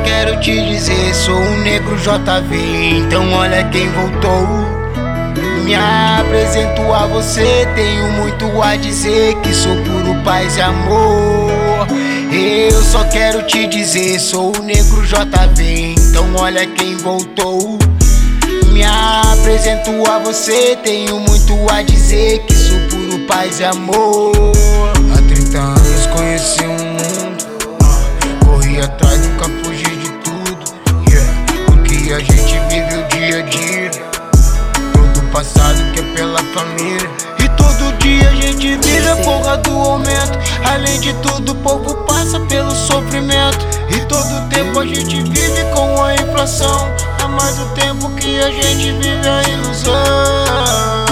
quero te dizer, sou um negro JV, então olha quem voltou. Me apresento a você, tenho muito a dizer, que sou puro paz e amor. Eu só quero te dizer, sou o negro JV, então olha quem voltou. Me apresento a você, tenho muito a dizer, que sou puro paz e amor. Há 30 anos conheci um mundo, corri atrás, nunca fugi de tudo, o que a gente vive o dia a dia, todo passado que é pela família. E todo dia a gente vive a porra do aumento. Além de tudo o povo passa pelo sofrimento. E todo tempo a gente vive com a inflação. Há mais o tempo que a gente vive a ilusão.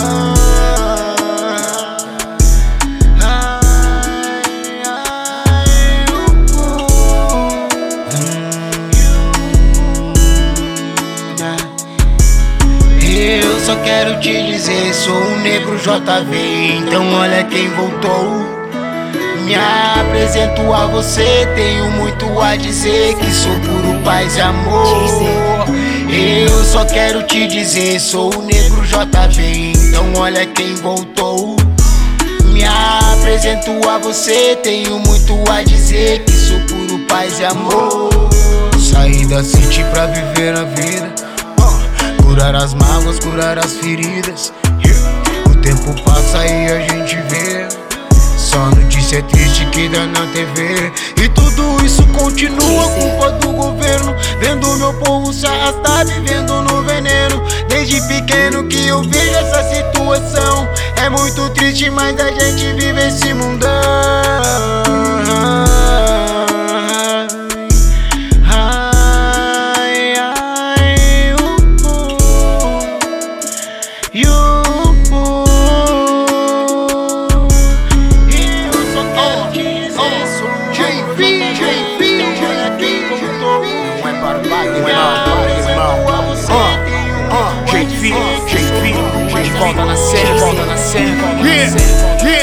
Eu só quero te dizer, sou um negro JV, então olha quem voltou. Me apresento a você, tenho muito a dizer, que sou puro paz e amor. Eu só quero te dizer, sou o negro JV, então olha quem voltou. Me apresento a você, tenho muito a dizer, que sou puro paz e amor. Saí da city pra viver a vida, curar as mágoas, curar as feridas. O tempo passa e a gente vê só notícia triste que dá na TV. E tudo isso continua culpa do governo, vendo meu povo se arrastar, vivendo no veneno. Desde pequeno que eu vejo essa situação. É muito triste, mas a gente vive esse mundão. Volta na cena, volta na cena.